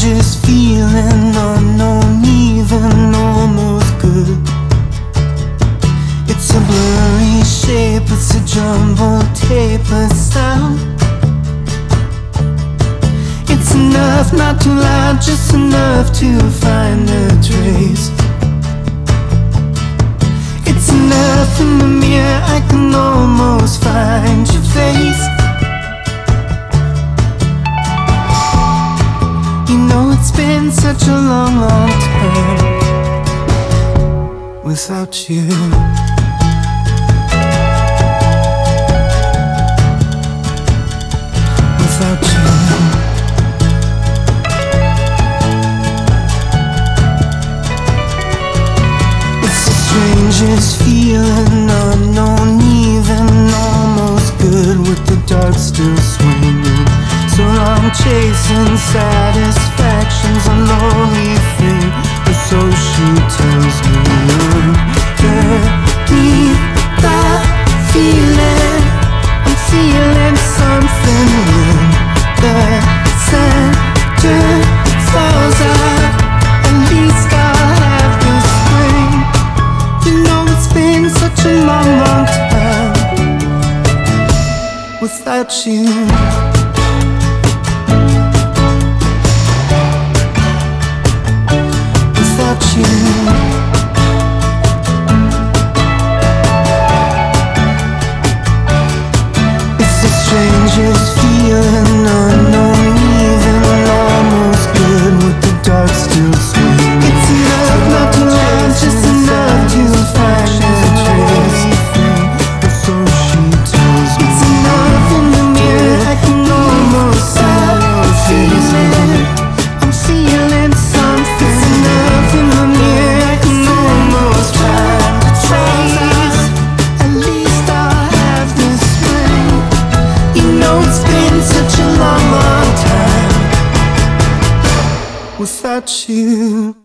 strangest feeling, unknown, even almost good. It's a blurry shape, it's a jumbled tape of sound. It's enough, not too loud, just enough to find a trace. It's enough in the mirror, I can almost find your face. You know it's been such a long, long time without you. Without you. It's the strangest feeling, unknown, even almost good, with the dark still swinging. So I'm chasing satisfaction's a lonely thing, or so she tells me. Beneath that feeling, I'm feeling something when the center falls out. At least I'll have the spring. You know it's been such a long, long time without you. It's the strangest feeling, unknown, even almost good, with the dark still swinging. It's enough, not too loud, just enough to find a trace. Or so she tells me. It's enough in the mirror, I can almost see your face. I'm feeling something. It's enough in the mirror, I can almost find a trace. At least I'll have this spring. You know it's been such a long, long time without you.